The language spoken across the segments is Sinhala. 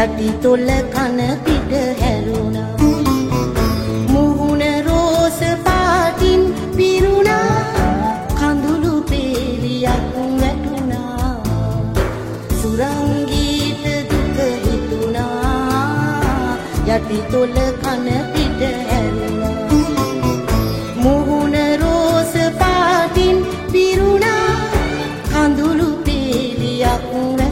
යටි තොල කන පිට හැරුණා මුහුණ රෝස පාටින් පිරුණා කඳුළු පෙලියක් වැටුණා සුරංගීත දුක හිතුණා යටි තොල කන පිට හැරුණා මුහුණ රෝස පාටින් පිරුණා කඳුළු පෙලියක්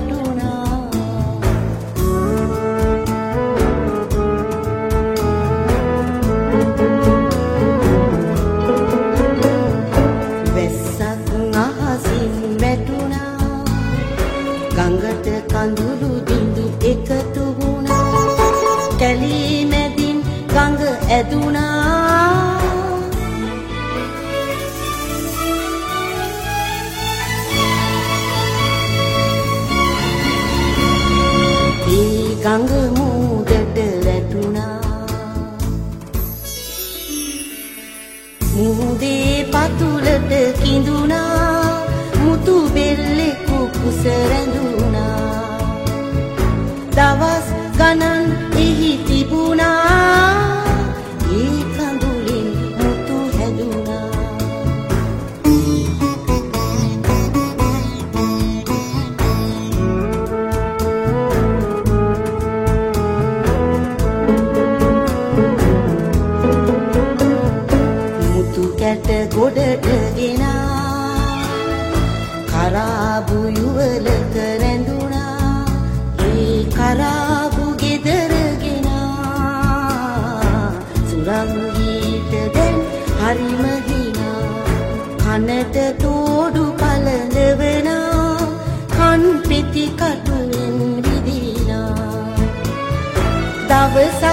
ගඟට කඳුළු බිඳු එකතු වුණා කැලී මැදින් ගඟ ඇදුණා ඒ ගඟ මූදට වැටුණා මුහුදේ පතුලට කිඳුණා මුතු බෙල්ලේ කුකුස රැඳුණා දවස් ගණන් එහි තිබුණා ඒ කඳුලින් මුතු හැදුණා මුතු කැට ගොඩට ගෙනා කරාබු යුවලක රැඳුණා ඒ කරාබු ගෙදර ගෙනා සුරංගීත දැන් හරිම හිනා කනට තෝඩු පළඳවනා කන් පෙති කටුවෙන් විදිනා දවස